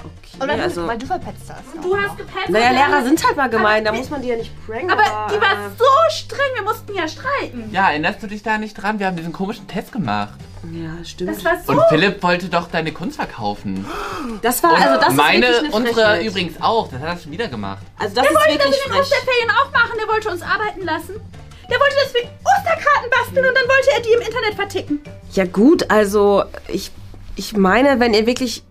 Okay, Oder also... weil du verpetzt hast. Du hast gepetzt. Naja, Lehrer sind halt mal gemein, da muss man die ja nicht pranken. Aber die war so streng, wir mussten ja streiten. Ja, erinnerst du dich da nicht dran? Wir haben diesen komischen Test gemacht. Ja, stimmt. Das war so... Und Philipp wollte doch deine Kunst verkaufen. Das war, Und also das meine, ist wirklich eine unsere Frechheit. übrigens auch. Das hat er schon wieder gemacht. Also das Der ist wollte das wirklich in den frech. Osterferien auch machen, der wollte uns arbeiten lassen. Der wollte, dass wir Osterkarten basteln und dann wollte er die im Internet verticken. Ja gut, also ich meine, wenn ihr wirklich